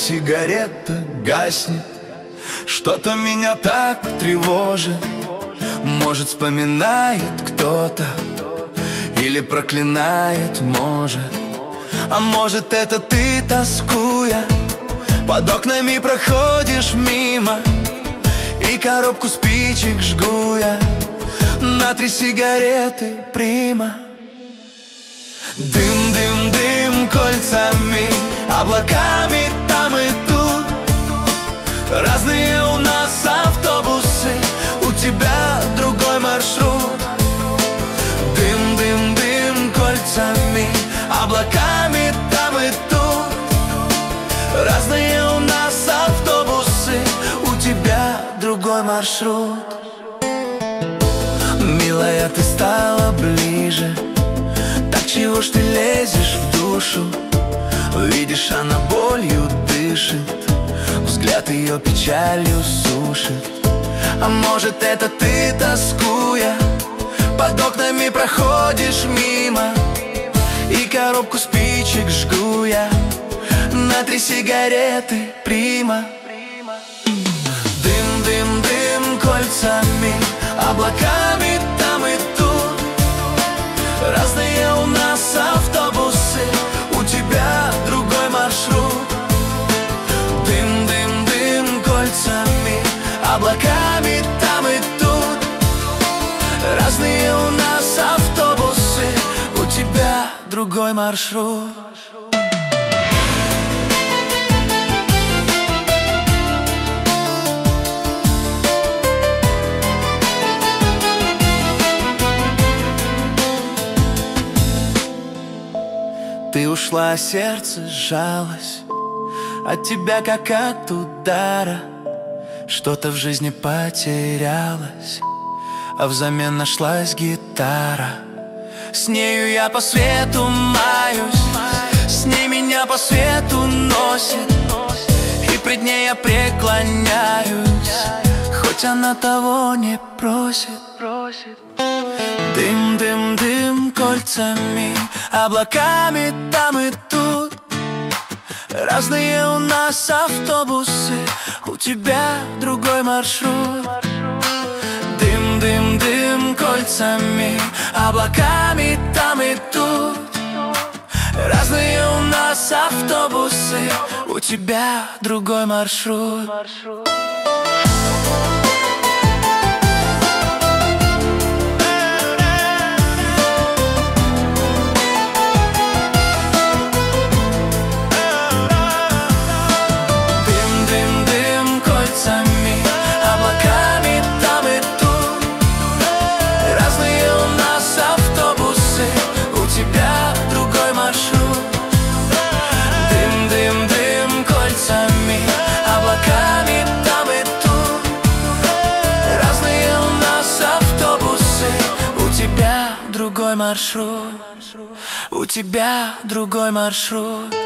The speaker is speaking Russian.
сигарета гаснет. Что-то меня так тревожит. Может, вспоминает кто-то или проклинает, может. А может, это ты, тоскуя, под окнами проходишь мимо, и коробку спичек жгу я на 3 сигареты прима. Дым, дым, дым кольцами, облаками там и тут. Разные у нас автобусы, у тебя другой маршрут. Дым, дым, дым кольцами, облаками там и тут. Разные у нас автобусы, у тебя другой маршрут. Милая, ты стала ближе, так чего ж ты лезешь в душу? Видишь, она болью дышит, взгляд ее печалью сушит. А может, это ты, тоскуя, под окнами проходишь мимо, и коробку спичек жгу я на 3 сигареты прима. Дым, дым, дым кольцами, облаками там и тут. Разные у нас автобусы, у тебя другой маршрут. Дым, дым, дым кольцами, облаками там и тут. Разные у нас автобусы, у тебя другой маршрут. Ты ушла, а сердце сжалось от тебя, как от удара. Что-то в жизни потерялось, а взамен нашлась гитара. С нею я по свету маюсь, с ней меня по свету носит, и пред ней я преклоняюсь, хоть она того не просит. Дым, дым, дым кольцами, облаками там и тут. Разные у нас автобусы, у тебя другой маршрут. Дым, дым, дым кольцами, облаками там и тут. Разные у нас автобусы, у тебя другой маршрут. Другой маршрут, у тебя другой маршрут.